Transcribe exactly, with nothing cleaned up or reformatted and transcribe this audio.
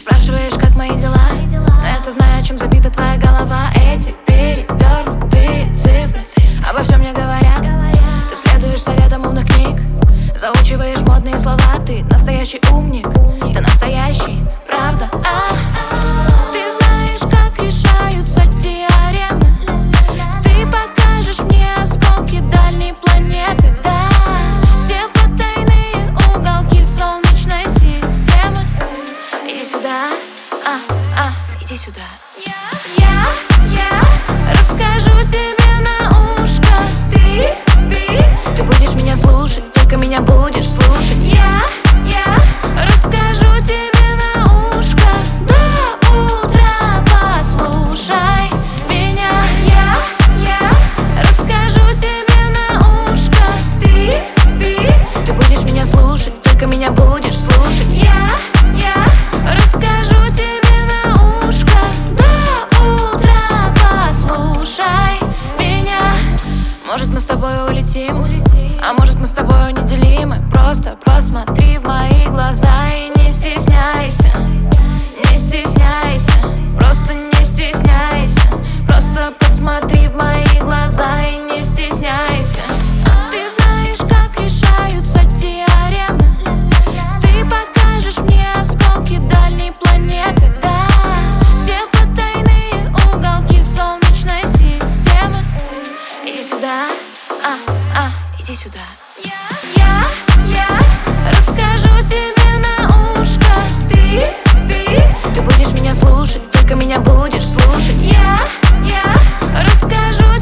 Спрашиваешь, как мои дела, но я-то знаю, чем забита твоя голова. Эти перевернутые цифры обо всем мне говорят. Ты следуешь советам умных книг, заучиваешь модные слова. Ты настоящий умник, ты настоящий, правда. А, ты знаешь, как решаются теоремы. Ты покажешь мне осколки дальней планеты, да. Все потайные уголки солнечной системы. Иди сюда, а, а, иди сюда. Я, я, я расскажу тебе на ушко. Ты, ты, ты будешь меня слушать, только меня будешь слушать. Я, я расскажу тебе на ушко. До утра послушай меня. Я, я расскажу тебе на ушко. Ты, ты, ты будешь меня слушать, только меня будешь слушать. Я, я расскажу тебе на ушко. До утра послушай меня. Может, мы с тобой улетим, а может, мы с тобой неделимы. Просто посмотри в мои глаза и не стесняйся. Не стесняйся, просто не стесняйся. Просто посмотри в мои глаза и не стесняйся. Ты знаешь, как решаются теоремы. Ты покажешь мне осколки дальней планеты, да. Все потайные уголки солнечной системы. Иди сюда, а, а, иди сюда. Я, я расскажу тебе на ушко. Ты, ты, ты будешь меня слушать, только меня будешь слушать. Я, я расскажу